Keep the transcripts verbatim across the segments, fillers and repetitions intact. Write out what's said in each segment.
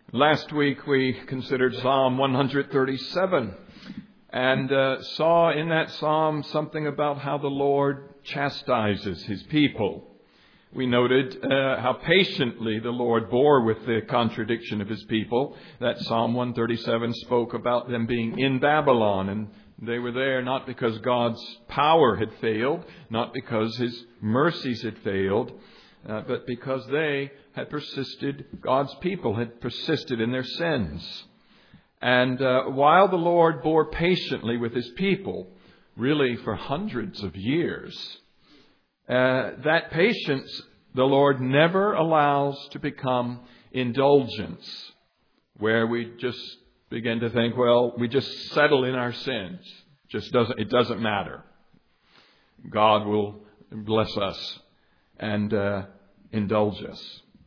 Last week we considered Psalm one thirty-seven and uh, saw in that psalm something about how the Lord chastises His people. We noted uh, how patiently the Lord bore with the contradiction of His people. That Psalm one thirty-seven spoke about them being in Babylon, and they were there not because God's power had failed, not because His mercies had failed, uh, but because they had persisted, God's people had persisted in their sins. And uh, while the Lord bore patiently with His people, really for hundreds of years, uh, that patience the Lord never allows to become indulgence, where we just begin to think, well, we just settle in our sins. Just doesn't, it doesn't matter. God will bless us and uh, indulge us.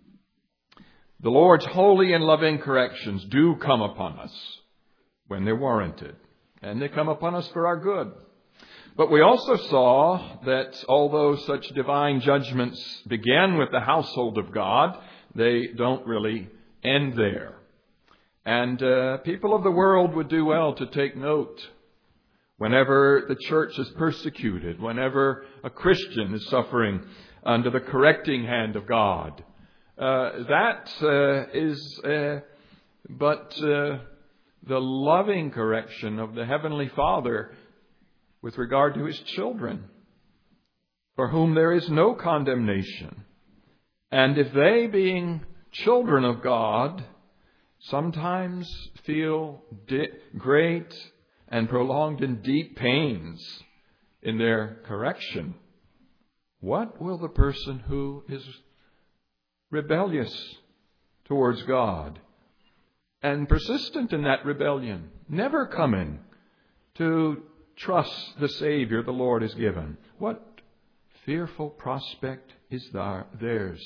The Lord's holy and loving corrections do come upon us when they're warranted, and they come upon us for our good. But we also saw that although such divine judgments begin with the household of God, they don't really end there. And uh, people of the world would do well to take note whenever the church is persecuted, whenever a Christian is suffering under the correcting hand of God. Uh, that uh, is uh, but uh, the loving correction of the Heavenly Father with regard to His children, for whom there is no condemnation. And if they, being children of God, sometimes feel di- great and prolonged and deep pains in their correction, what will the person who is rebellious towards God and persistent in that rebellion, never coming to trust the Savior the Lord has given, what fearful prospect is there, theirs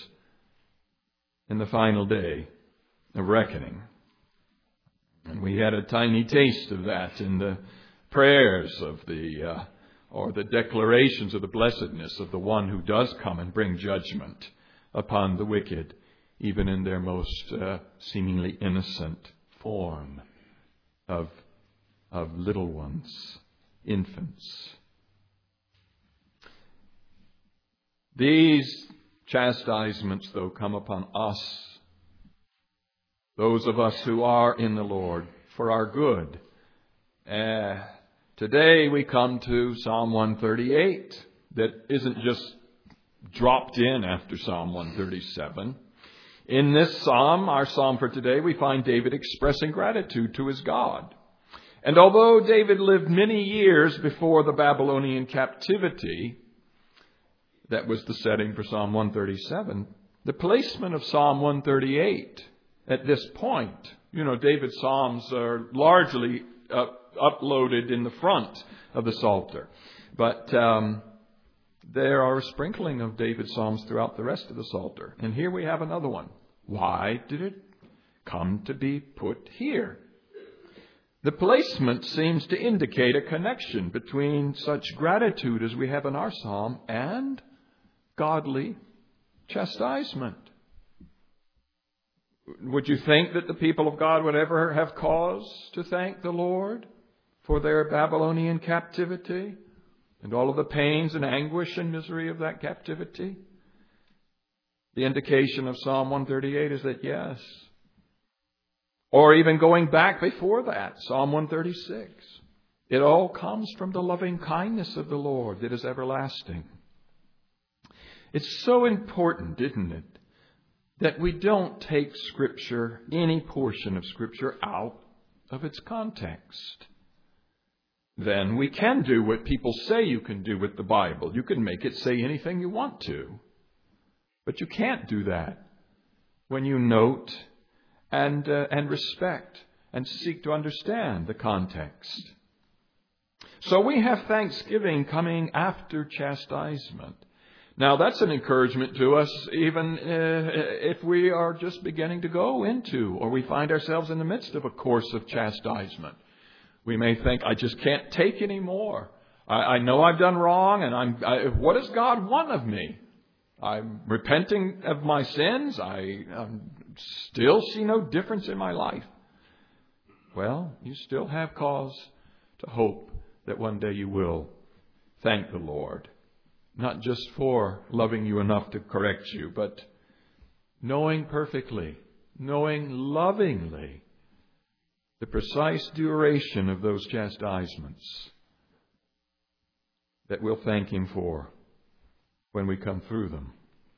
in the final day of reckoning? And we had a tiny taste of that in the prayers of the uh, or the declarations of the blessedness of the one who does come and bring judgment upon the wicked, even in their most uh, seemingly innocent form of of little ones, infants. These chastisements, though, come upon us, those of us who are in the Lord, for our good. Uh, today we come to Psalm one thirty-eight, that isn't just dropped in after Psalm one thirty-seven. In this psalm, our psalm for today, we find David expressing gratitude to his God. And although David lived many years before the Babylonian captivity, that was the setting for Psalm one thirty-seven, the placement of Psalm one thirty-eight at this point, you know, David's psalms are largely uh, uploaded in the front of the Psalter. But um, there are a sprinkling of David's psalms throughout the rest of the Psalter. And here we have another one. Why did it come to be put here? The placement seems to indicate a connection between such gratitude as we have in our psalm and godly chastisement. Would you think that the people of God would ever have cause to thank the Lord for their Babylonian captivity and all of the pains and anguish and misery of that captivity? The indication of Psalm one thirty-eight is that yes. Or even going back before that, Psalm one thirty-six. It all comes from the loving kindness of the Lord that is everlasting. It's so important, isn't it, that we don't take Scripture, any portion of Scripture, out of its context. Then we can do what people say you can do with the Bible. You can make it say anything you want to. But you can't do that when you note and uh, and respect and seek to understand the context. So we have thanksgiving coming after chastisement. Now that's an encouragement to us even uh, if we are just beginning to go into or we find ourselves in the midst of a course of chastisement. We may think, I just can't take any more. I, I know I've done wrong, and I'm. I, what does God want of me? I'm repenting of my sins. I, I'm still see no difference in my life. Well, you still have cause to hope that one day you will thank the Lord. Not just for loving you enough to correct you, but knowing perfectly, knowing lovingly the precise duration of those chastisements that we'll thank Him for when we come through them.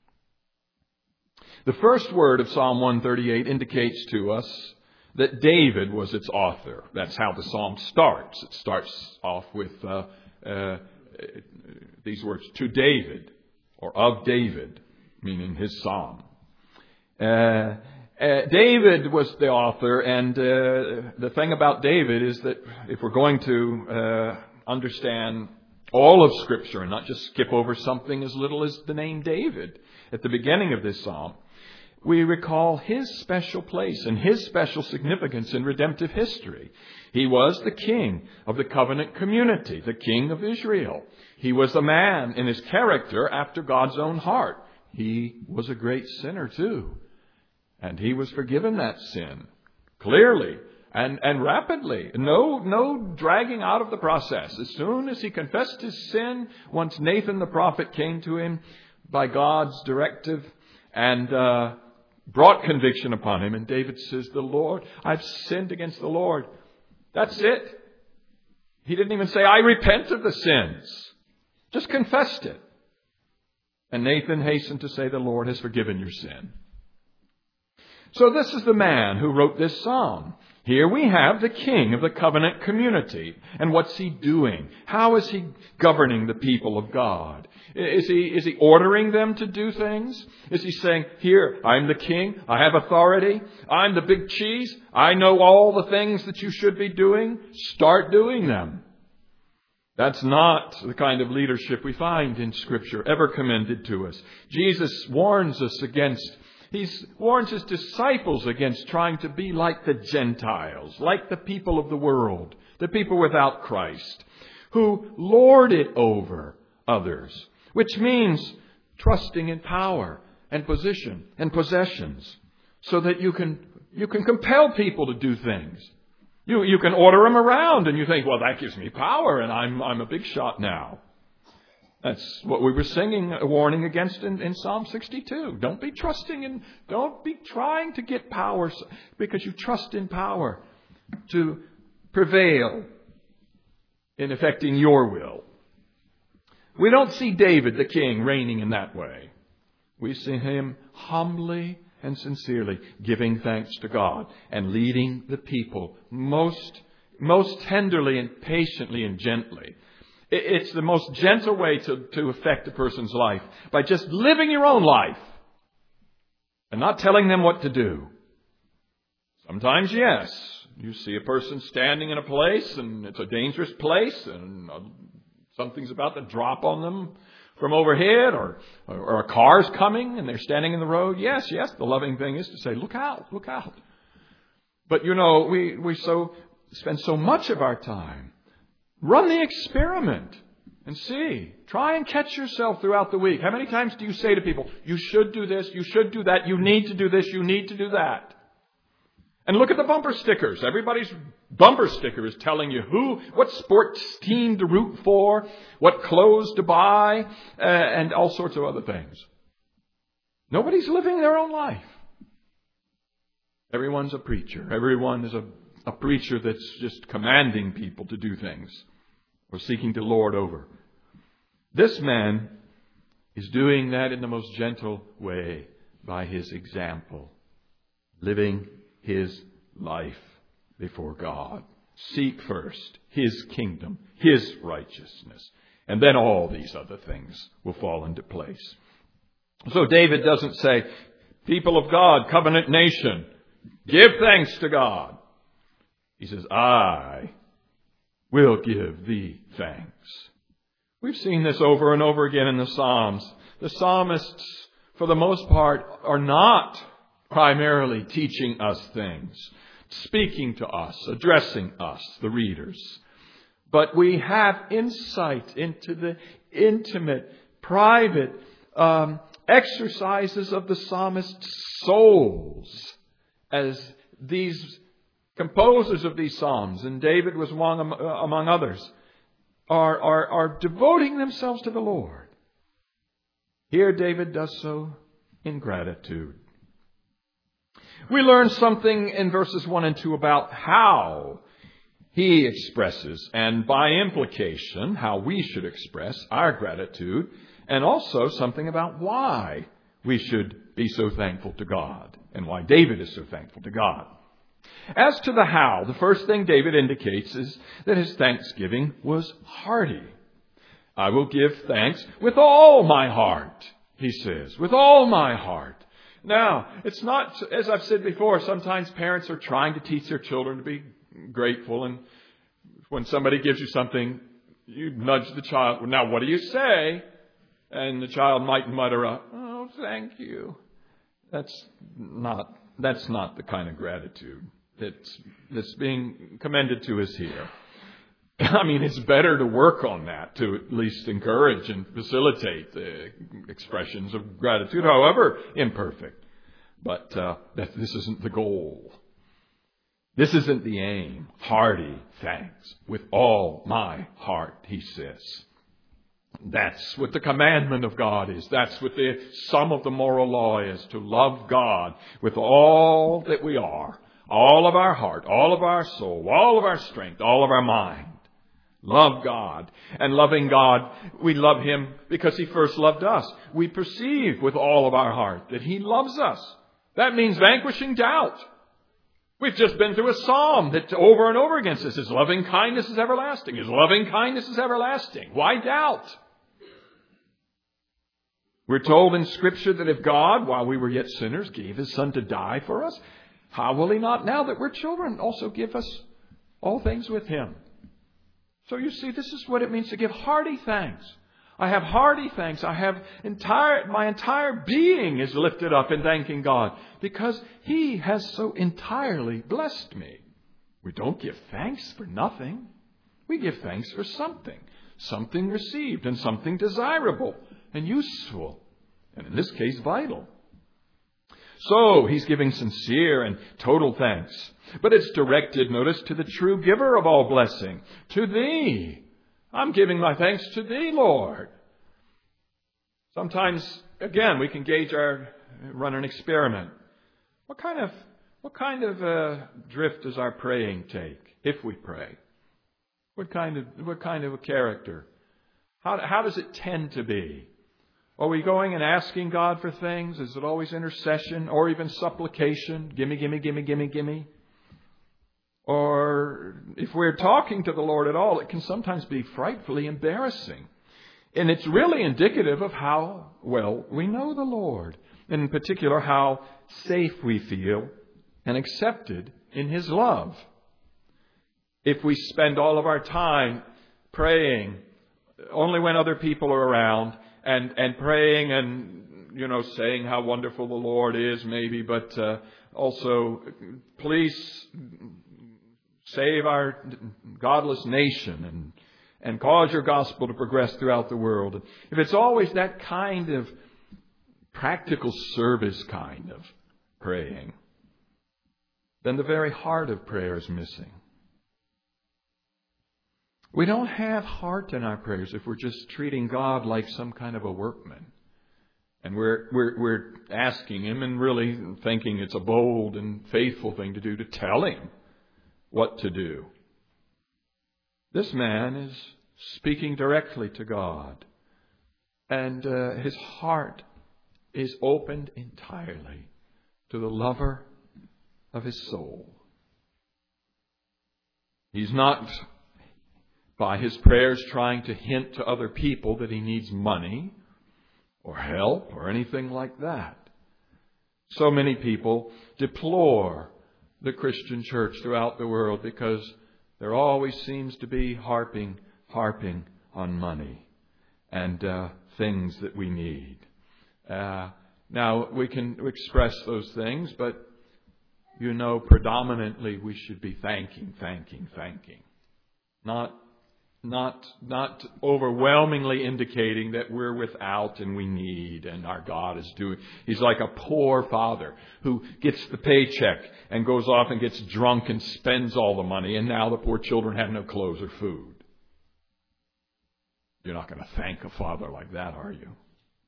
The first word of Psalm one thirty-eight indicates to us that David was its author. That's how the psalm starts. It starts off with uh, uh, these words, to David, or of David, meaning his psalm. Uh, uh, David was the author, and uh, the thing about David is that if we're going to uh, understand all of Scripture and not just skip over something as little as the name David at the beginning of this psalm, we recall his special place and his special significance in redemptive history. He was the king of the covenant community, the king of Israel. He was a man in his character after God's own heart. He was a great sinner too. And he was forgiven that sin clearly and, and rapidly. No, no dragging out of the process. As soon as he confessed his sin, once Nathan the prophet came to him by God's directive and uh, brought conviction upon him. And David says, the Lord, I've sinned against the Lord. That's it. He didn't even say, I repent of the sins. Just confessed it. And Nathan hastened to say, the Lord has forgiven your sin. So this is the man who wrote this psalm. Here we have the king of the covenant community. And what's he doing? How is he governing the people of God? Is he, is he ordering them to do things? Is he saying, here, I'm the king. I have authority. I'm the big cheese. I know all the things that you should be doing. Start doing them. That's not the kind of leadership we find in Scripture ever commended to us. Jesus warns us against He warns his disciples against trying to be like the Gentiles, like the people of the world, the people without Christ, who lord it over others, which means trusting in power and position and possessions so that you can you can compel people to do things. You you can order them around and you think, well, that gives me power and I'm I'm a big shot now. That's what we were singing, a warning against in, in Psalm sixty-two. Don't be trusting in, don't be trying to get power because you trust in power to prevail in effecting your will. We don't see David the king reigning in that way. We see him humbly and sincerely giving thanks to God and leading the people most, most tenderly and patiently and gently. It's the most gentle way to, to affect a person's life, by just living your own life and not telling them what to do. Sometimes, yes, you see a person standing in a place and it's a dangerous place and something's about to drop on them from overhead, or, or a car's coming and they're standing in the road. Yes, yes, the loving thing is to say, look out, look out. But, you know, we, we so spend so much of our time. Run the experiment and see. Try and catch yourself throughout the week. How many times do you say to people, you should do this, you should do that, you need to do this, you need to do that? And look at the bumper stickers. Everybody's bumper sticker is telling you who, what sports team to root for, what clothes to buy, uh, and all sorts of other things. Nobody's living their own life. Everyone's a preacher. Everyone is a A preacher that's just commanding people to do things or seeking to lord over. This man is doing that in the most gentle way by his example, living his life before God. Seek first His kingdom, His righteousness, and then all these other things will fall into place. So David doesn't say, people of God, covenant nation, give thanks to God. He says, I will give thee thanks. We've seen this over and over again in the Psalms. The psalmists, for the most part, are not primarily teaching us things, speaking to us, addressing us, the readers. But we have insight into the intimate, private, um, exercises of the psalmist's souls as these composers of these psalms, and David was among, among others, are, are, are devoting themselves to the Lord. Here David does so in gratitude. We learn something in verses one and two about how he expresses, and by implication, how we should express our gratitude, and also something about why we should be so thankful to God, and why David is so thankful to God. As to the how, the first thing David indicates is that his thanksgiving was hearty. I will give thanks with all my heart, he says, with all my heart. Now, it's not, as I've said before, sometimes parents are trying to teach their children to be grateful, and when somebody gives you something, you nudge the child, well, now what do you say? And the child might mutter, a, oh, thank you. That's not, that's not the kind of gratitude that's, that's being commended to us here. I mean, it's better to work on that, to at least encourage and facilitate the expressions of gratitude, however imperfect. But uh, that this isn't the goal. This isn't the aim. Hearty thanks with all my heart, he says. That's what the commandment of God is. That's what the sum of the moral law is, to love God with all that we are, all of our heart, all of our soul, all of our strength, all of our mind. Love God. And loving God, we love Him because He first loved us. We perceive with all of our heart that He loves us. That means vanquishing doubt. We've just been through a psalm that over and over again says His loving kindness is everlasting. His loving kindness is everlasting. Why doubt? We're told in Scripture that if God, while we were yet sinners, gave His Son to die for us, how will He not, now that we're children, also give us all things with Him? So you see, this is what it means to give hearty thanks. I have hearty thanks. I have entire, my entire being is lifted up in thanking God because He has so entirely blessed me. We don't give thanks for nothing. We give thanks for something. Something received and something desirable and useful. And in this case, vital. So He's giving sincere and total thanks. But it's directed, notice, to the true giver of all blessing. To Thee. I'm giving my thanks to Thee, Lord. Sometimes, again, we can gauge our, run an experiment. What kind of, what kind of uh, drift does our praying take, if we pray? What kind of, what kind of a character? How, how does it tend to be? Are we going and asking God for things? Is it always intercession or even supplication? Gimme, gimme, gimme, gimme, gimme. Or if we're talking to the Lord at all, it can sometimes be frightfully embarrassing. And it's really indicative of how well we know the Lord. And in particular, how safe we feel and accepted in His love. If we spend all of our time praying only when other people are around, and, and praying and, you know, saying how wonderful the Lord is maybe, but uh, also, please save our godless nation and, and cause your gospel to progress throughout the world. If it's always that kind of practical service kind of praying, then the very heart of prayer is missing. We don't have heart in our prayers if we're just treating God like some kind of a workman. And we're, we're, we're asking Him and really thinking it's a bold and faithful thing to do to tell Him what to do. This man is speaking directly to God. And uh, his heart is opened entirely to the lover of his soul. He's not, by his prayers, trying to hint to other people that he needs money or help or anything like that. So many people deplore the Christian church throughout the world because there always seems to be harping, harping on money and uh, things that we need. Uh, now, we can express those things, but you know, predominantly we should be thanking, thanking, thanking. Not not, not overwhelmingly indicating that we're without and we need and our God is doing. He's like a poor father who gets the paycheck and goes off and gets drunk and spends all the money, and now the poor children have no clothes or food. You're not going to thank a father like that, are you?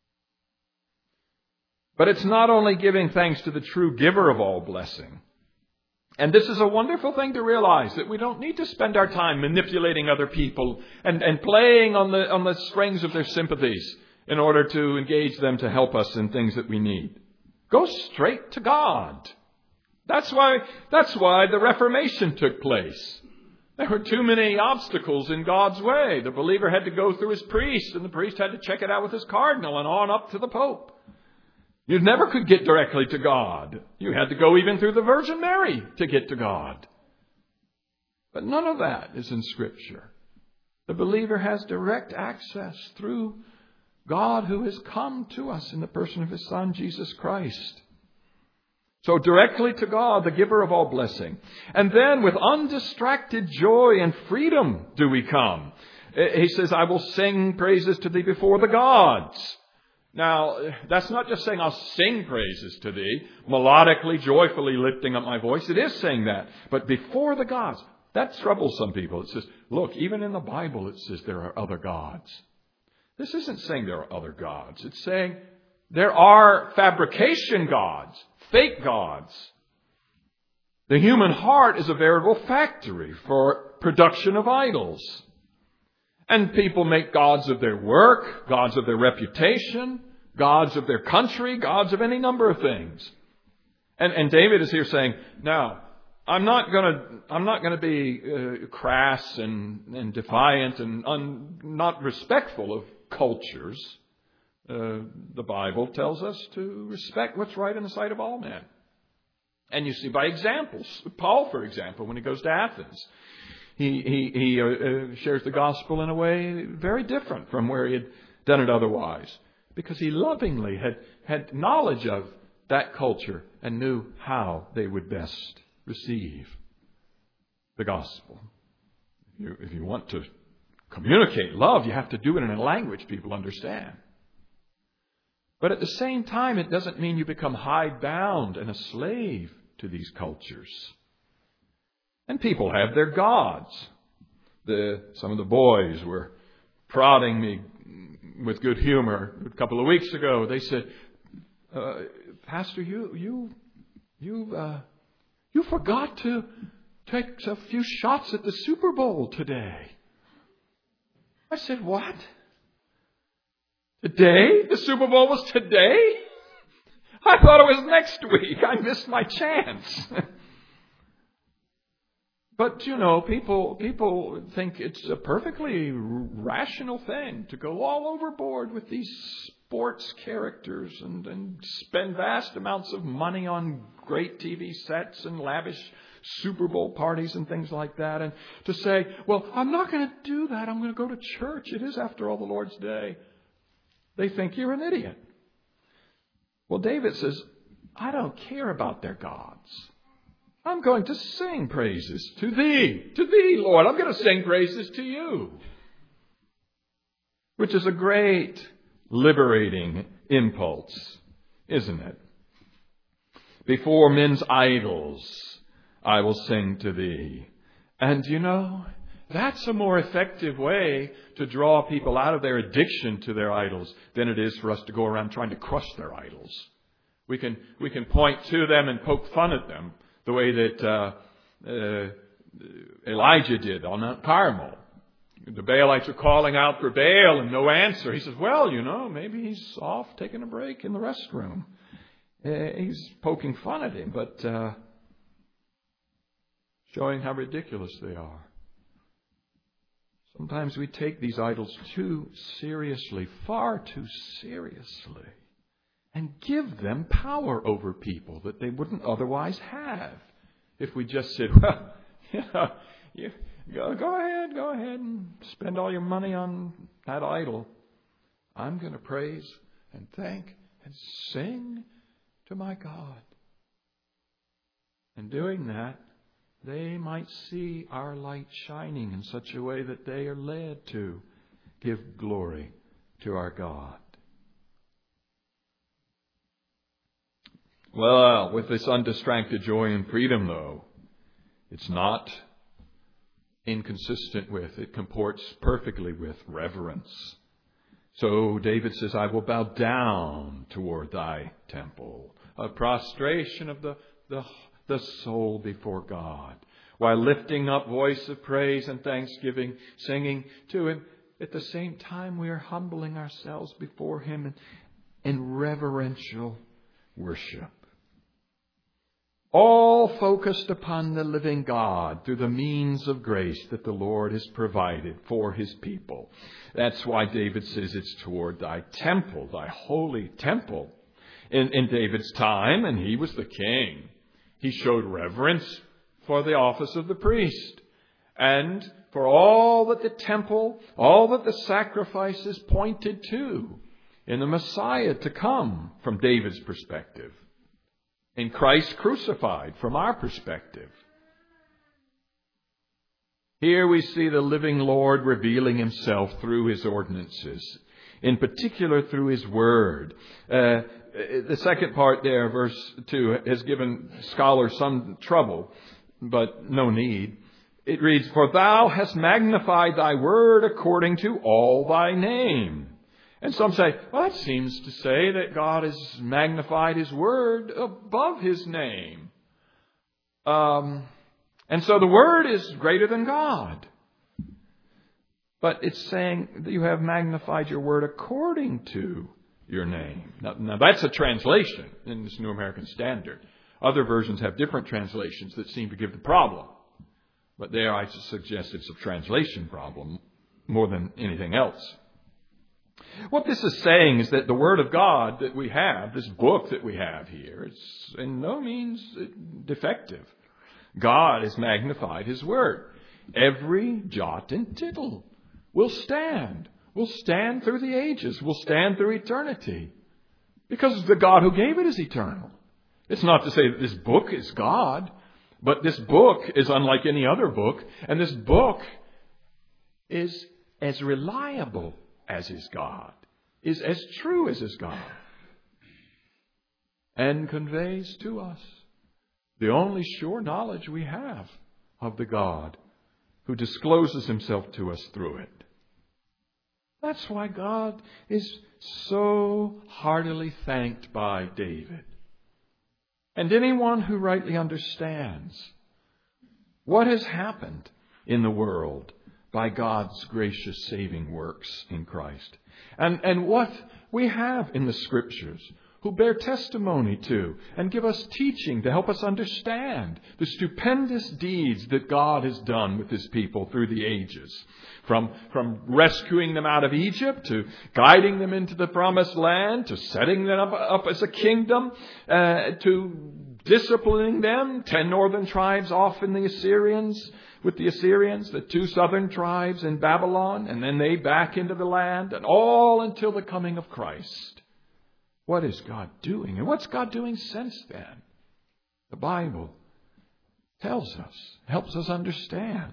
But it's not only giving thanks to the true giver of all blessing. And this is a wonderful thing to realize, that we don't need to spend our time manipulating other people and, and playing on the, on the strings of their sympathies in order to engage them to help us in things that we need. Go straight to God. That's why, that's why the Reformation took place. There were too many obstacles in God's way. The believer had to go through his priest, and the priest had to check it out with his cardinal and on up to the Pope. You never could get directly to God. You had to go even through the Virgin Mary to get to God. But none of that is in Scripture. The believer has direct access through God who has come to us in the person of His Son, Jesus Christ. So directly to God, the giver of all blessing. And then with undistracted joy and freedom do we come. He says, I will sing praises to thee before the gods. Now, that's not just saying I'll sing praises to thee, melodically, joyfully lifting up my voice. It is saying that. But before the gods, that troubles some people. It says, look, even in the Bible it says there are other gods. This isn't saying there are other gods. It's saying there are fabrication gods, fake gods. The human heart is a veritable factory for production of idols. And people make gods of their work, gods of their reputation, gods of their country, gods of any number of things. And, and David is here saying, now, I'm not going to, I'm not going to be uh, crass and, and defiant and un, not respectful of cultures. Uh, the Bible tells us to respect what's right in the sight of all men. And you see by examples. Paul, for example, when he goes to Athens, He, he, he uh, shares the gospel in a way very different from where he had done it otherwise. Because he lovingly had, had knowledge of that culture and knew how they would best receive the gospel. If you, if you want to communicate love, you have to do it in a language people understand. But at the same time, it doesn't mean you become hidebound and a slave to these cultures. And people have their gods. The, some of the boys were prodding me with good humor a couple of weeks ago. They said, uh, Pastor, you you you uh, you forgot to take a few shots at the Super Bowl today. I said, what? Today? The Super Bowl was today? I thought it was next week. I missed my chance. But, you know, people people think it's a perfectly rational thing to go all overboard with these sports characters and, and spend vast amounts of money on great T V sets and lavish Super Bowl parties and things like that. And to say, well, I'm not going to do that. I'm going to go to church. It is, after all, the Lord's day. They think you're an idiot. Well, David says, I don't care about their gods. I'm going to sing praises to thee, to thee, Lord. I'm going to sing praises to you. Which is a great liberating impulse, isn't it? Before men's idols, I will sing to thee. And you know, that's a more effective way to draw people out of their addiction to their idols than it is for us to go around trying to crush their idols. We can, we can point to them and poke fun at them, the way that uh, uh, Elijah did on Mount Carmel. The Baalites are calling out for Baal and no answer. He says, well, you know, maybe he's off taking a break in the restroom. Uh, he's poking fun at him, but uh, showing how ridiculous they are. Sometimes we take these idols too seriously, far too seriously, and give them power over people that they wouldn't otherwise have. If we just said, well, you know, you, go, go ahead, go ahead and spend all your money on that idol. I'm going to praise and thank and sing to my God. And doing that, they might see our light shining in such a way that they are led to give glory to our God. Well, with this undistracted joy and freedom, though, it's not inconsistent with, it comports perfectly with reverence. So David says, I will bow down toward thy temple. A prostration of the, the, the soul before God, while lifting up voice of praise and thanksgiving, singing to Him. At the same time, we are humbling ourselves before Him in, in reverential worship. All focused upon the living God through the means of grace that the Lord has provided for His people. That's why David says it's toward thy temple, thy holy temple. In, in David's time, and he was the king, he showed reverence for the office of the priest. And for all that the temple, all that the sacrifices pointed to in the Messiah to come from David's perspective. In Christ crucified from our perspective. Here we see the living Lord revealing Himself through His ordinances, in particular through His Word. Uh, the second part there, verse two, has given scholars some trouble, but no need. It reads, For thou hast magnified thy word according to all thy name. And some say, well, that seems to say that God has magnified His word above His name. Um, and so the word is greater than God. But it's saying that you have magnified your word according to your name. Now, now that's a translation in this New American Standard. Other versions have different translations that seem to give the problem. But there I suggest it's a translation problem more than anything else. What this is saying is that the Word of God that we have, this book that we have here, it's in no means defective. God has magnified His Word. Every jot and tittle will stand. Will stand through the ages. Will stand through eternity. Because the God who gave it is eternal. It's not to say that this book is God, but this book is unlike any other book. And this book is as reliable as is God, is as true as is God, and conveys to us the only sure knowledge we have of the God who discloses Himself to us through it. That's why God is so heartily thanked by David. And anyone who rightly understands what has happened in the world by God's gracious saving works in Christ. And, and what we have in the Scriptures, who bear testimony to and give us teaching to help us understand the stupendous deeds that God has done with His people through the ages. From, from rescuing them out of Egypt, to guiding them into the promised land, to setting them up, up as a kingdom, uh, to disciplining them, ten northern tribes off in the Assyrians, with the Assyrians, the two southern tribes in Babylon, and then they back into the land, and all until the coming of Christ. What is God doing? And what's God doing since then? The Bible tells us, helps us understand.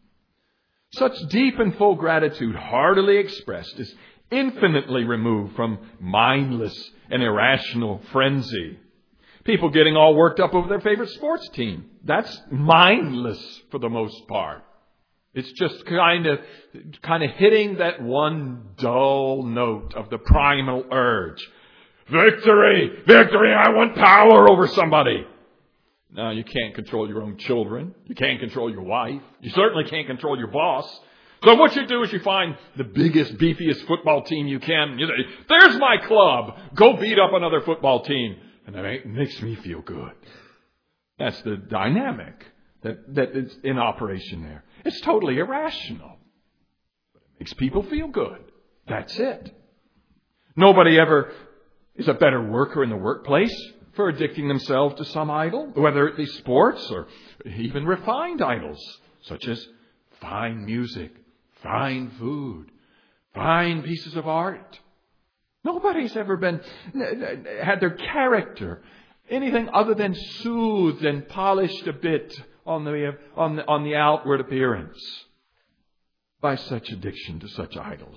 Such deep and full gratitude, heartily expressed, is infinitely removed from mindless and irrational frenzy. People getting all worked up over their favorite sports team. That's mindless for the most part. It's just kind of, kind of hitting that one dull note of the primal urge. Victory! Victory! I want power over somebody. No, you can't control your own children. You can't control your wife. You certainly can't control your boss. So what you do is you find the biggest, beefiest football team you can. You say, there's my club. Go beat up another football team. And that makes me feel good. That's the dynamic that, that is in operation there. It's totally irrational. But it makes people feel good. That's it. Nobody ever is a better worker in the workplace for addicting themselves to some idol, whether it be sports or even refined idols, such as fine music, fine food, fine pieces of art. Nobody's ever been, had their character anything other than soothed and polished a bit on the, on the, on the outward appearance by such addiction to such idols.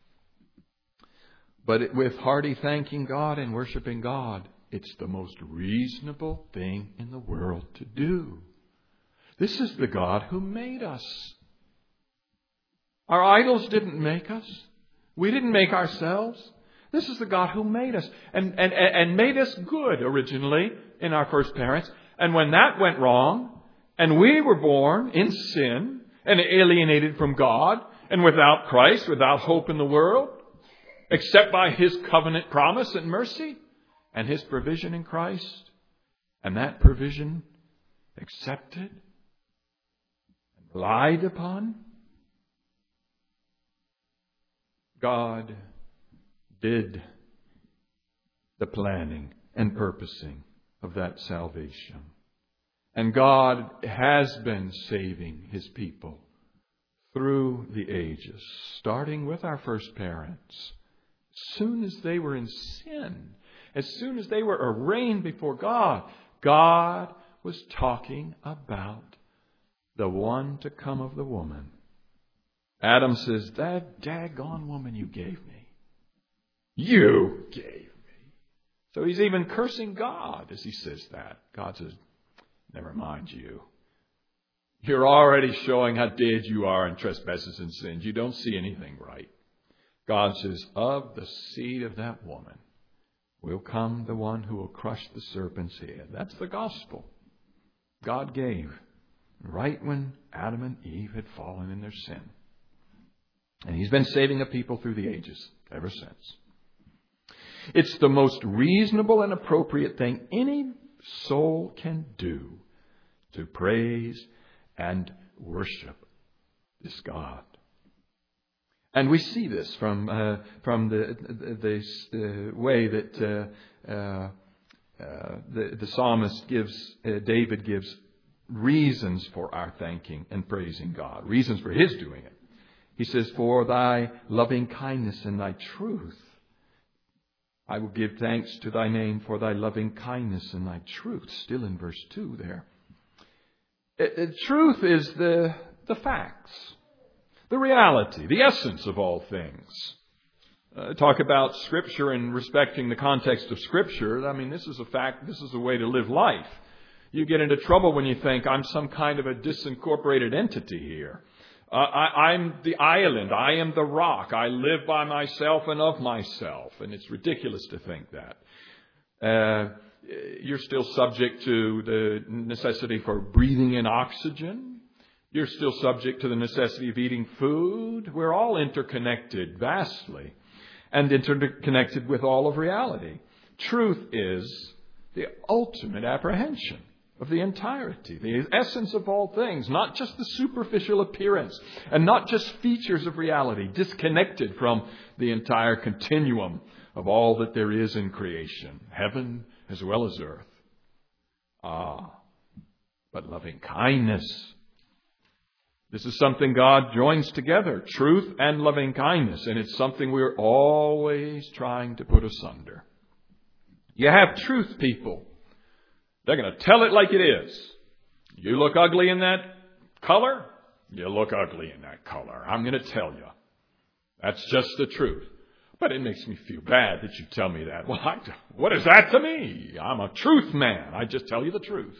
But it, with hearty thanking God and worshiping God, it's the most reasonable thing in the world to do. This is the God who made us. Our idols didn't make us. We didn't make ourselves. This is the God who made us and, and, and made us good originally in our first parents. And when that went wrong and we were born in sin and alienated from God and without Christ, without hope in the world, except by His covenant promise and mercy and His provision in Christ, and that provision accepted and relied upon, God did the planning and purposing of that salvation. And God has been saving His people through the ages, starting with our first parents. As soon as they were in sin, as soon as they were arraigned before God, God was talking about the one to come of the woman. Adam says, that daggone woman you gave me. You gave me. So he's even cursing God as he says that. God says, never mind you. You're already showing how dead you are in trespasses and sins. You don't see anything right. God says, of the seed of that woman will come the one who will crush the serpent's head. That's the gospel God gave right when Adam and Eve had fallen in their sin. And He's been saving a people through the ages ever since. It's the most reasonable and appropriate thing any soul can do to praise and worship this God. And we see this from uh, from the the, the way that uh, uh, uh, the, the psalmist gives, uh, David gives reasons for our thanking and praising God, reasons for his doing it. He says, for thy loving kindness and thy truth, I will give thanks to thy name for thy loving kindness and thy truth. Still in verse two there. It, it, truth is the the facts. The reality, the essence of all things. Uh, talk about Scripture and respecting the context of Scripture. I mean, this is a fact. This is a way to live life. You get into trouble when you think I'm some kind of a disincorporated entity here. Uh, I, I'm the island. I am the rock. I live by myself and of myself. And it's ridiculous to think that. Uh, you're still subject to the necessity for breathing in oxygen. You're still subject to the necessity of eating food. We're all interconnected vastly and interconnected with all of reality. Truth is the ultimate apprehension of the entirety, the essence of all things, not just the superficial appearance and not just features of reality, disconnected from the entire continuum of all that there is in creation, heaven as well as earth. Ah, but loving kindness. This is something God joins together, truth and loving kindness, and it's something we're always trying to put asunder. You have truth people. They're going to tell it like it is. You look ugly in that color, you look ugly in that color. I'm going to tell you. That's just the truth. But it makes me feel bad that you tell me that. Well, I, what is that to me? I'm a truth man. I just tell you the truth.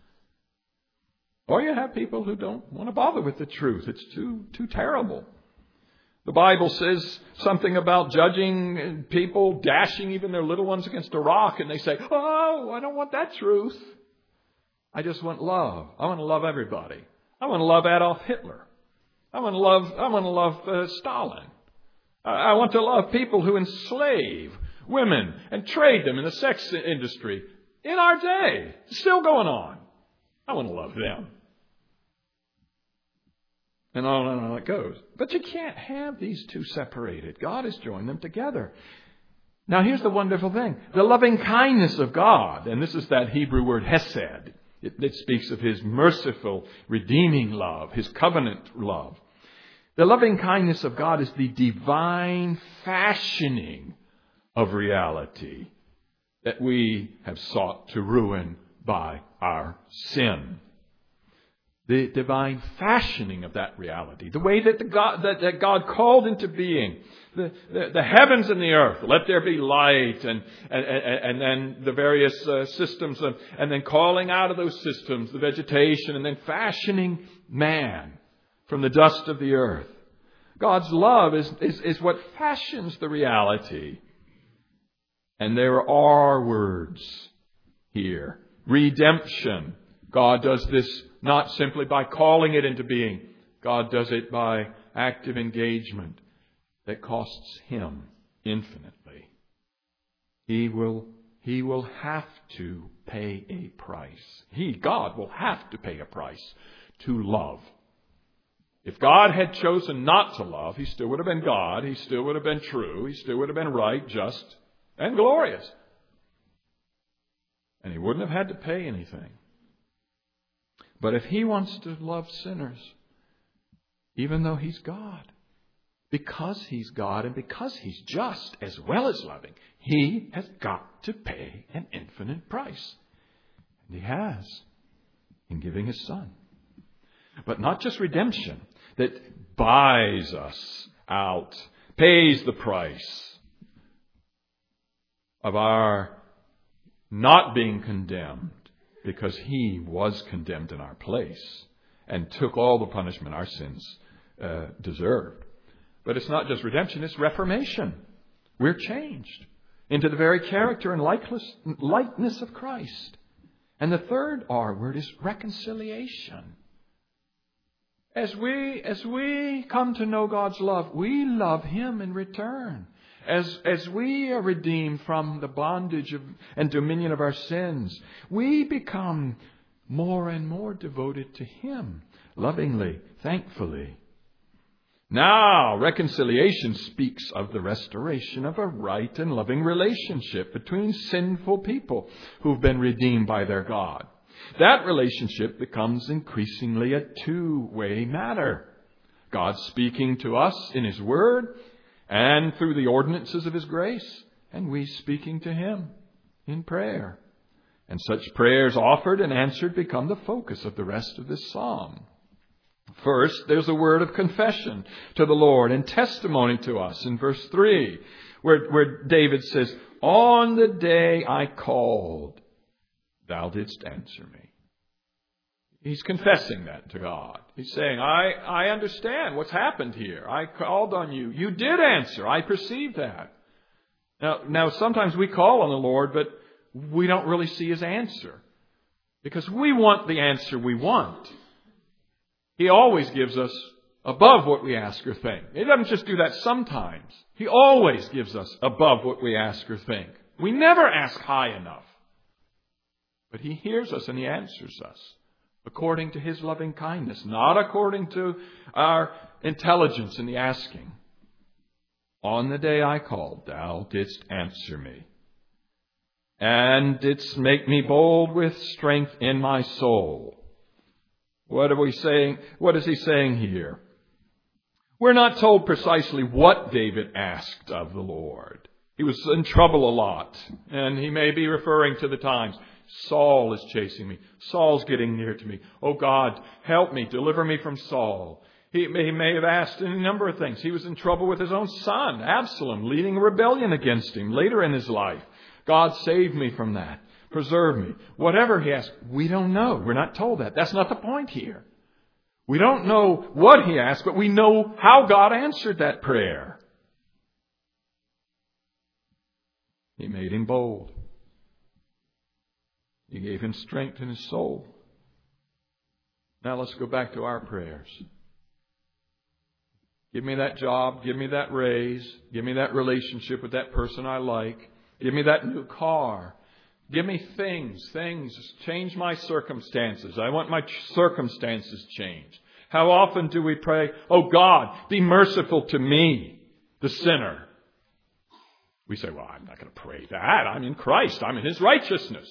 Or you have people who don't want to bother with the truth. It's too too terrible. The Bible says something about judging people, dashing even their little ones against a rock, and they say, oh, I don't want that truth. I just want love. I want to love everybody. I want to love Adolf Hitler. I want to love, I want to love uh, Stalin. I, I want to love people who enslave women and trade them in the sex industry in our day. It's still going on. I want to love them. And on and on it goes. But you can't have these two separated. God has joined them together. Now here's the wonderful thing. The loving kindness of God, and this is that Hebrew word hesed. It, it speaks of His merciful, redeeming love, His covenant love. The loving kindness of God is the divine fashioning of reality that we have sought to ruin by our sin. The divine fashioning of that reality. The way that, the God, that, that God called into being. The, the, the heavens and the earth. Let there be light. And, and, and then the various uh, systems. Of, and then calling out of those systems the vegetation. And then fashioning man from the dust of the earth. God's love is, is, is what fashions the reality. And there are words here. Redemption. God does this not simply by calling it into being. God does it by active engagement that costs Him infinitely. He will, He will have to pay a price. He, God, will have to pay a price to love. If God had chosen not to love, He still would have been God. He still would have been true. He still would have been right, just, and glorious. And He wouldn't have had to pay anything. But if He wants to love sinners, even though He's God, because He's God and because He's just as well as loving, He has got to pay an infinite price. And He has in giving His Son. But not just redemption that buys us out, pays the price of our not being condemned, because He was condemned in our place and took all the punishment our sins uh, deserved. But it's not just redemption, it's reformation. We're changed into the very character and likeness of Christ. And the third R word is reconciliation. As we, as we come to know God's love, we love Him in return. As, as we are redeemed from the bondage of, and dominion of our sins, we become more and more devoted to Him, lovingly, thankfully. Now, reconciliation speaks of the restoration of a right and loving relationship between sinful people who've been redeemed by their God. That relationship becomes increasingly a two-way matter. God speaking to us in His Word, and through the ordinances of His grace, and we speaking to Him in prayer. And such prayers offered and answered become the focus of the rest of this psalm. First, there's a word of confession to the Lord and testimony to us in verse three, where, where David says, "On the day I called, Thou didst answer me." He's confessing that to God. He's saying, I, I understand what's happened here. I called on you. You did answer. I perceive that. Now, now, sometimes we call on the Lord, but we don't really see His answer. Because we want the answer we want. He always gives us above what we ask or think. He doesn't just do that sometimes. He always gives us above what we ask or think. We never ask high enough. But He hears us and He answers us. According to His loving kindness, not according to our intelligence in the asking. On the day I called, Thou didst answer me, and didst make me bold with strength in my soul. What are we saying? What is he saying here? We're not told precisely what David asked of the Lord. He was in trouble a lot, and he may be referring to the times. Saul is chasing me. Saul's getting near to me. Oh God, help me. Deliver me from Saul. He may, he may have asked a number of things. He was in trouble with his own son, Absalom, leading a rebellion against him later in his life. God, save me from that. Preserve me. Whatever he asked, we don't know. We're not told that. That's not the point here. We don't know what he asked, but we know how God answered that prayer. He made him bold. He gave him strength in his soul. Now let's go back to our prayers. Give me that job. Give me that raise. Give me that relationship with that person I like. Give me that new car. Give me things, things. Change my circumstances. I want my circumstances changed. How often do we pray, oh God, be merciful to me, the sinner? We say, well, I'm not going to pray that. I'm in Christ. I'm in His righteousness.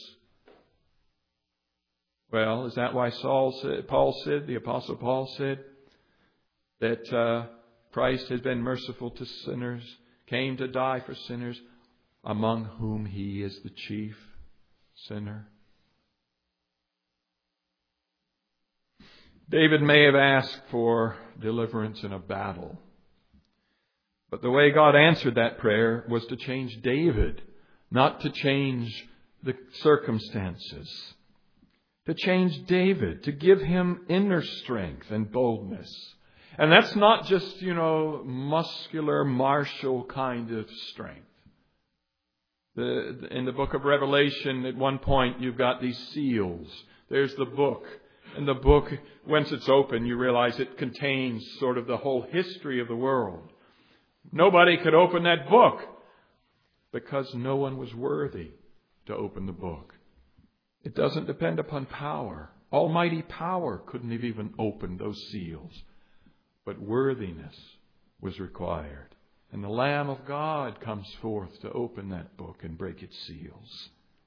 Well, is that why Saul said, Paul said, the Apostle Paul said, that uh, Christ has been merciful to sinners, came to die for sinners, among whom He is the chief sinner? David may have asked for deliverance in a battle. But the way God answered that prayer was to change David, not to change the circumstances. To change David, to give him inner strength and boldness. And that's not just, you know, muscular, martial kind of strength. The, in the book of Revelation, at one point, you've got these seals. There's the book. And the book, once it's open, you realize it contains sort of the whole history of the world. Nobody could open that book because no one was worthy to open the book. It doesn't depend upon power. Almighty power couldn't have even opened those seals. But worthiness was required. And the Lamb of God comes forth to open that book and break its seals.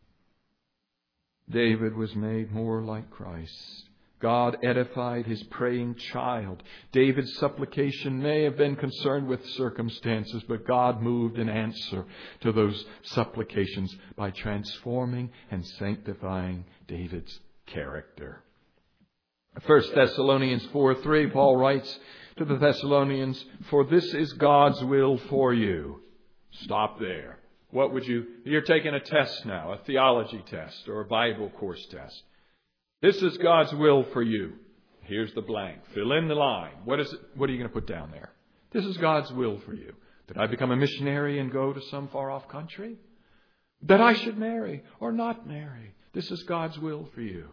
David was made more like Christ. God edified his praying child. David's supplication may have been concerned with circumstances, but God moved in answer to those supplications by transforming and sanctifying David's character. First Thessalonians four three, Paul writes to the Thessalonians, "For this is God's will for you." Stop there. What would you... You're taking a test now, a theology test or a Bible course test. This is God's will for you. Here's the blank. Fill in the line. What is it? What are you going to put down there? This is God's will for you. That I become a missionary and go to some far-off country? That I should marry or not marry? This is God's will for you.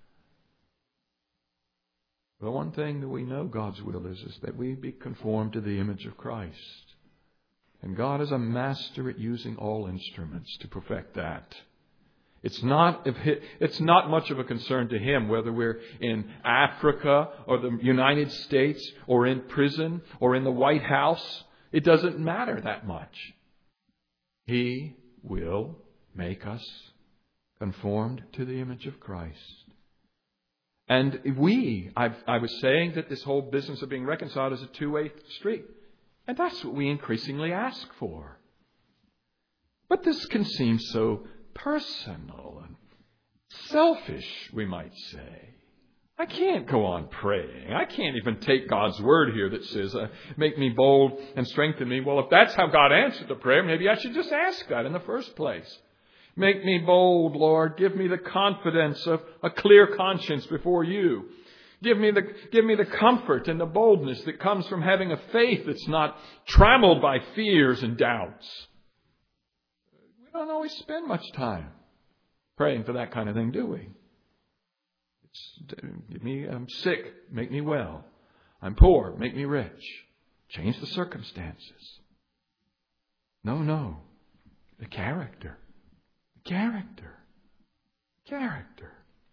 The one thing that we know God's will is, is that we be conformed to the image of Christ. And God is a master at using all instruments to perfect that. It's not, it's not much of a concern to Him whether we're in Africa or the United States or in prison or in the White House. It doesn't matter that much. He will make us conformed to the image of Christ. And we, I've, I was saying that this whole business of being reconciled is a two-way street. And that's what we increasingly ask for. But this can seem so personal and selfish, we might say. I can't go on praying. I can't even take God's word here that says, uh, make me bold and strengthen me. Well, if that's how God answered the prayer, maybe I should just ask that in the first place. Make me bold, Lord. Give me the confidence of a clear conscience before you. Give me the, give me the comfort and the boldness that comes from having a faith that's not trammeled by fears and doubts. We don't always spend much time praying for that kind of thing, do we? It's, give me, I'm sick, make me well. I'm poor, make me rich. Change the circumstances. No, no. The character. The character. Character.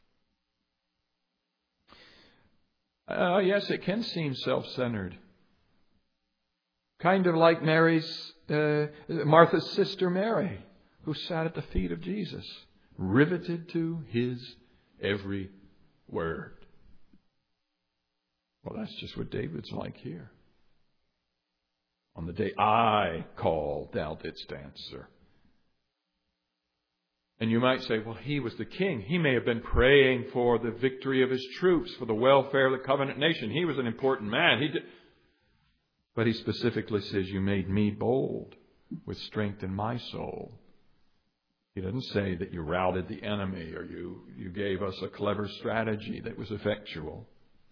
Uh, yes, it can seem self-centered. Kind of like Mary's, uh, Martha's sister Mary, who sat at the feet of Jesus, riveted to His every word. Well, that's just what David's like here. On the day I called, thou didst answer. And you might say, well, he was the king. He may have been praying for the victory of his troops, for the welfare of the covenant nation. He was an important man. He did... But he specifically says, you made me bold with strength in my soul. He doesn't say that you routed the enemy or you, you gave us a clever strategy that was effectual.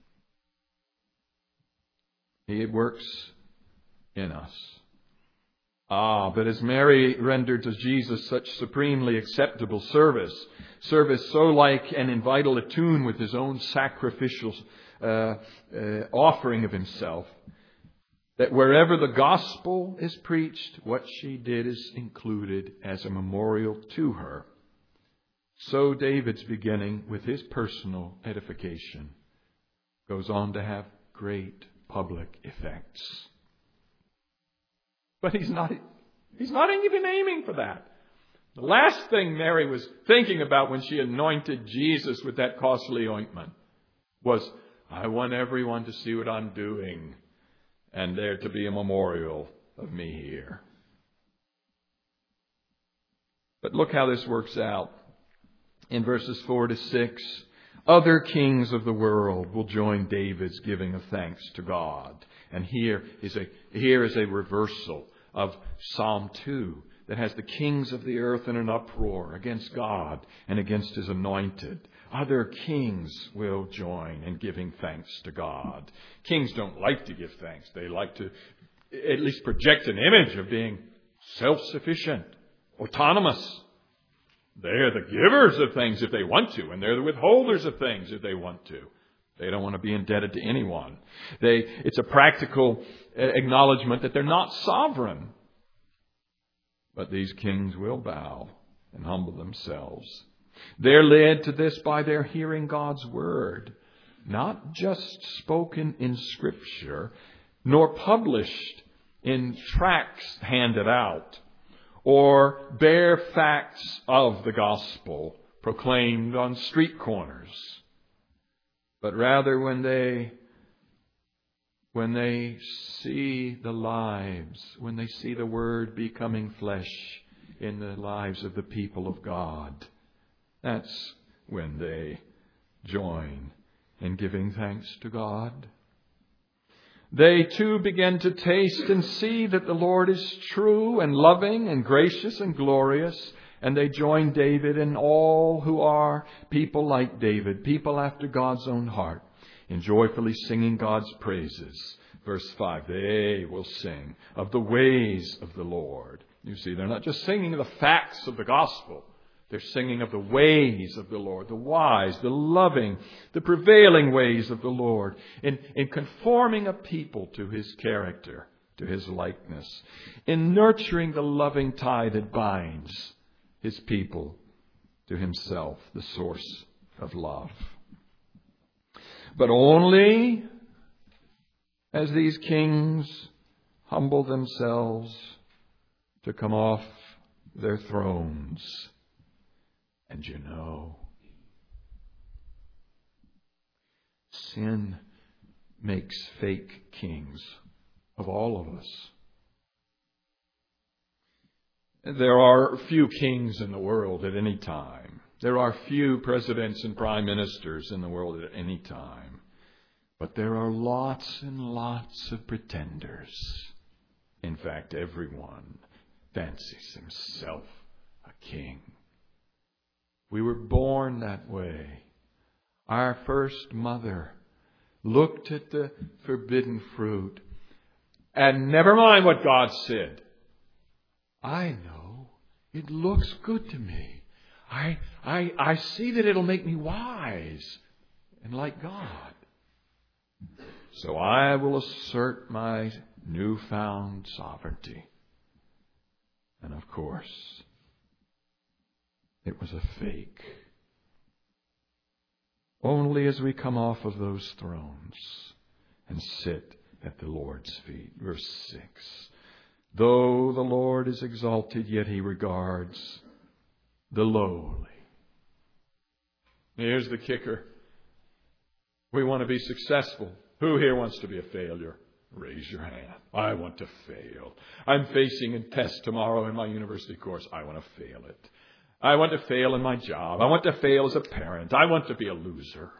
He works in us. Ah, but as Mary rendered to Jesus such supremely acceptable service, service so like and in vital attune with His own sacrificial uh, uh, offering of Himself, that wherever the gospel is preached, what she did is included as a memorial to her. So David's beginning with his personal edification goes on to have great public effects. But he's not, he's not even aiming for that. The last thing Mary was thinking about when she anointed Jesus with that costly ointment was, I want everyone to see what I'm doing and there to be a memorial of me here. But look how this works out. In verses four to six, Other kings of the world will join David's giving of thanks to God. And here is a, here is a reversal of Psalm two that has the kings of the earth in an uproar against God and against His anointed. Other kings will join in giving thanks to God. Kings don't like to give thanks. They like to at least project an image of being self-sufficient, autonomous. They're the givers of things if they want to, and they're the withholders of things if they want to. They don't want to be indebted to anyone. They, it's a practical acknowledgement that they're not sovereign. But these kings will bow and humble themselves. They're led to this by their hearing God's word, not just spoken in Scripture, nor published in tracts handed out, or bare facts of the gospel proclaimed on street corners. But rather when they when they see the lives, when they see the Word becoming flesh in the lives of the people of God, that's when they join in giving thanks to God. They too begin to taste and see that the Lord is true and loving and gracious and glorious. And they join David and all who are people like David, people after God's own heart, in joyfully singing God's praises. Verse five, they will sing of the ways of the Lord. You see, they're not just singing the facts of the gospel. They're singing of the ways of the Lord, the wise, the loving, the prevailing ways of the Lord, in, in conforming a people to His character, to His likeness, in nurturing the loving tie that binds His people to Himself, the source of love. But only as these kings humble themselves to come off their thrones. And you know, sin makes fake kings of all of us. There are few kings in the world at any time. There are few presidents and prime ministers in the world at any time. But there are lots and lots of pretenders. In fact, everyone fancies himself a king. We were born that way. Our first mother looked at the forbidden fruit and never mind what God said. I know. It looks good to me. I, I, I see that it'll make me wise and like God. So I will assert my newfound sovereignty. And of course, it was a fake. Only as we come off of those thrones and sit at the Lord's feet. Verse six. Though the Lord is exalted, yet He regards the lowly. Here's the kicker. We want to be successful. Who here wants to be a failure? Raise your hand. I want to fail. I'm facing a test tomorrow in my university course. I want to fail it. I want to fail in my job. I want to fail as a parent. I want to be a loser.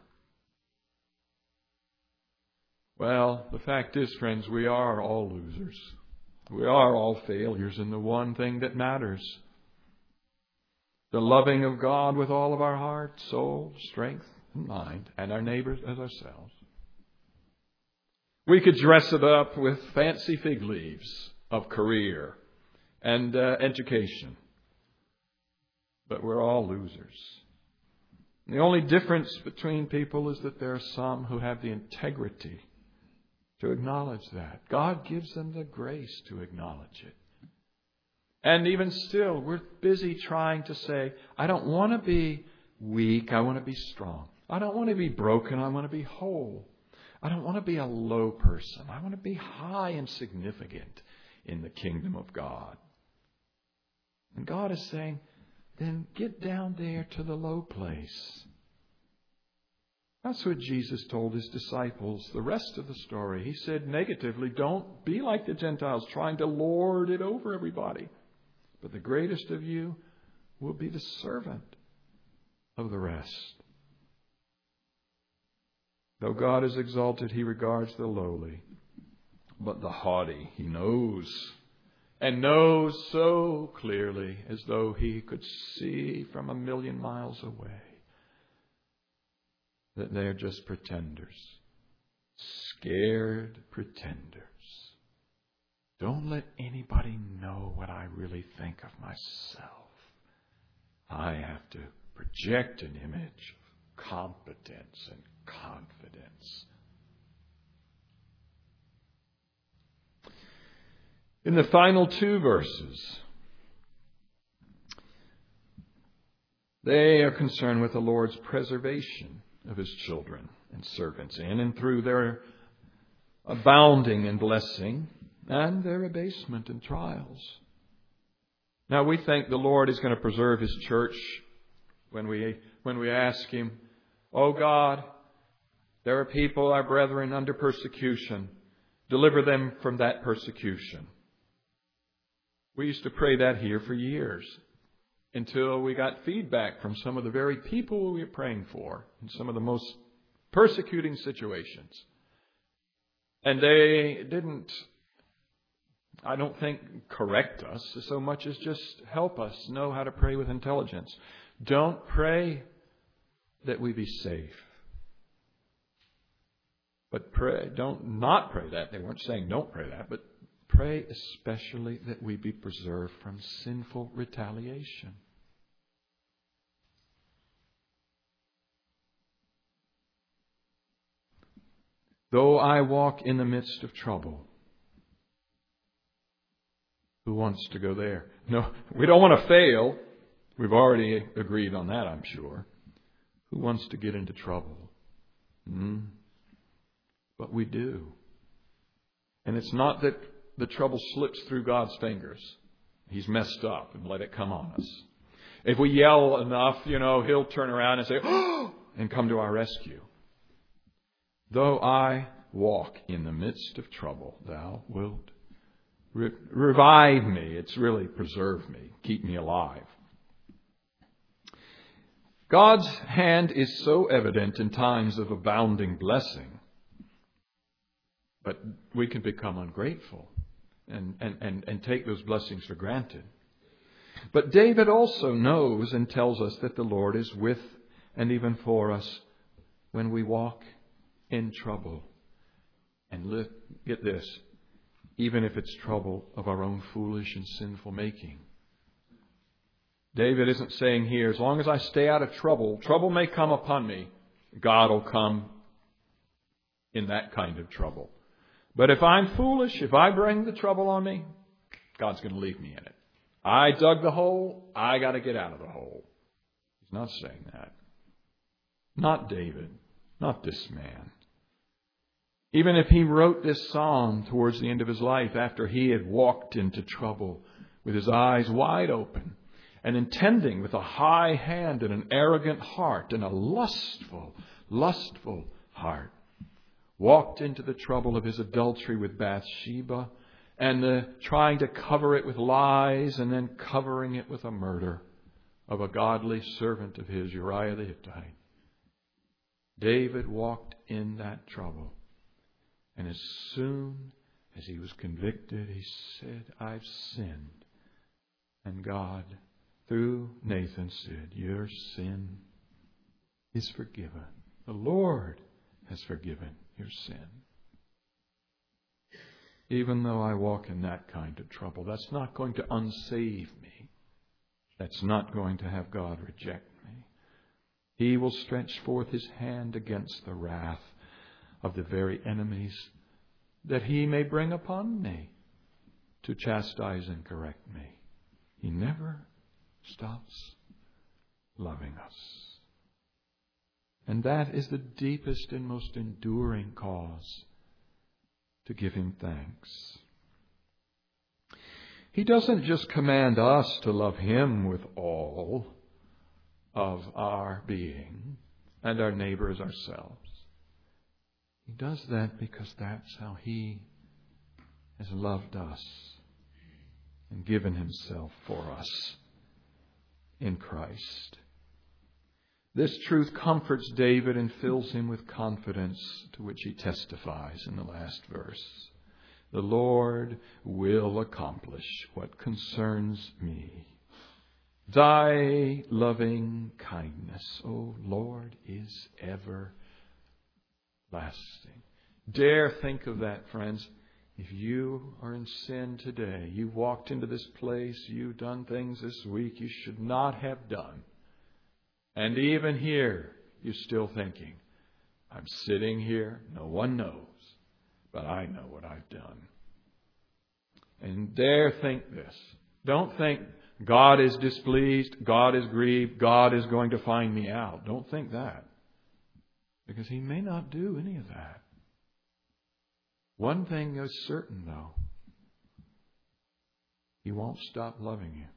Well, the fact is, friends, we are all losers. We are all failures in the one thing that matters. The loving of God with all of our heart, soul, strength, and mind, and our neighbors as ourselves. We could dress it up with fancy fig leaves of career and uh, education. But we're all losers. The only difference between people is that there are some who have the integrity to acknowledge that. God gives them the grace to acknowledge it. And even still, we're busy trying to say, I don't want to be weak, I want to be strong. I don't want to be broken, I want to be whole. I don't want to be a low person. I want to be high and significant in the kingdom of God. And God is saying, then get down there to the low place. That's what Jesus told His disciples. The rest of the story, He said negatively, don't be like the Gentiles trying to lord it over everybody. But the greatest of you will be the servant of the rest. Though God is exalted, He regards the lowly. But the haughty He knows, and knows so clearly as though He could see from a million miles away, that they are just pretenders. Scared pretenders. Don't let anybody know what I really think of myself. I have to project an image of competence and confidence. In the final two verses, they are concerned with the Lord's preservation of His children and servants in and through their abounding in blessing and their abasement in trials. Now we think the Lord is going to preserve His church when we when we ask Him, "Oh God, there are people, our brethren, under persecution. Deliver them from that persecution." We used to pray that here for years until we got feedback from some of the very people we were praying for in some of the most persecuting situations. And they didn't, I don't think, correct us so much as just help us know how to pray with intelligence. Don't pray that we be safe. But pray, don't not pray that. They weren't saying don't pray that, but pray especially that we be preserved from sinful retaliation. Though I walk in the midst of trouble. Who wants to go there? No, we don't want to fail. We've already agreed on that, I'm sure. Who wants to get into trouble? Hmm? But we do. And it's not that the trouble slips through God's fingers. He's messed up and let it come on us. If we yell enough, you know, He'll turn around and say, "Oh!" and come to our rescue. Though I walk in the midst of trouble, Thou wilt re- revive me. It's really preserve me, keep me alive. God's hand is so evident in times of abounding blessing, but we can become ungrateful and, and, and, and take those blessings for granted. But David also knows and tells us that the Lord is with and even for us when we walk in trouble. And let, get this, even if it's trouble of our own foolish and sinful making. David isn't saying here, as long as I stay out of trouble, trouble may come upon me. God will come in that kind of trouble. But if I'm foolish, if I bring the trouble on me, God's going to leave me in it. I dug the hole, I got to get out of the hole. He's not saying that. Not David. Not this man. Even if he wrote this psalm towards the end of his life after he had walked into trouble with his eyes wide open and intending with a high hand and an arrogant heart and a lustful, lustful heart, walked into the trouble of his adultery with Bathsheba and the trying to cover it with lies and then covering it with a murder of a godly servant of his, Uriah the Hittite. David walked in that trouble. And as soon as he was convicted, he said, "I've sinned." And God, through Nathan, said, "Your sin is forgiven. The Lord has forgiven your sin." Even though I walk in that kind of trouble, that's not going to unsave me. That's not going to have God reject me. He will stretch forth His hand against the wrath of the very enemies that He may bring upon me to chastise and correct me. He never stops loving us. And that is the deepest and most enduring cause to give Him thanks. He doesn't just command us to love Him with all of our being and our neighbor as ourselves. He does that because that's how He has loved us and given Himself for us in Christ. This truth comforts David and fills him with confidence, to which he testifies in the last verse. The Lord will accomplish what concerns me. Thy loving kindness, O Lord, is everlasting. Dare think of that, friends. If you are in sin today, you walked into this place, you've done things this week you should not have done. And even here, you're still thinking, I'm sitting here, no one knows, but I know what I've done. And dare think this. Don't think God is displeased, God is grieved, God is going to find me out. Don't think that. Because He may not do any of that. One thing is certain, though. He won't stop loving you,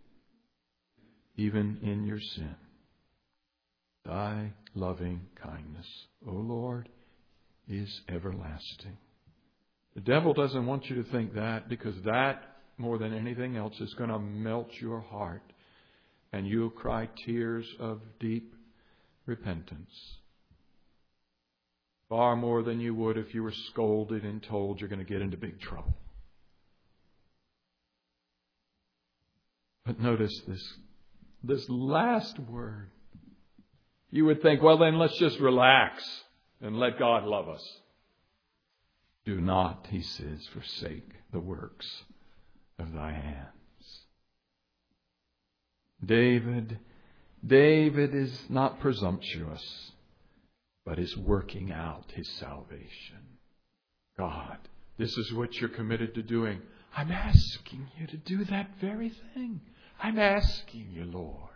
even in your sin. Thy loving kindness, O Lord, is everlasting. The devil doesn't want you to think that, because that, more than anything else, is going to melt your heart, and you'll cry tears of deep repentance. Far more than you would if you were scolded and told you're going to get into big trouble. But notice this, this last word. You would think, well, then let's just relax and let God love us. Do not, he says, forsake the works of thy hands. David, David is not presumptuous, but is working out his salvation. God, this is what you're committed to doing. I'm asking you to do that very thing. I'm asking you, Lord.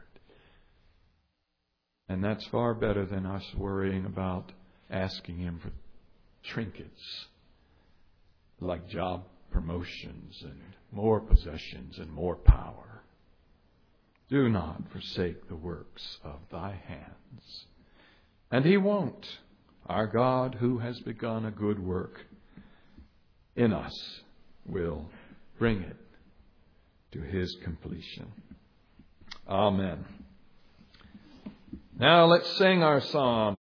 And that's far better than us worrying about asking Him for trinkets like job promotions and more possessions and more power. Do not forsake the works of thy hands. And He won't. Our God, who has begun a good work in us, will bring it to His completion. Amen. Now let's sing our psalm.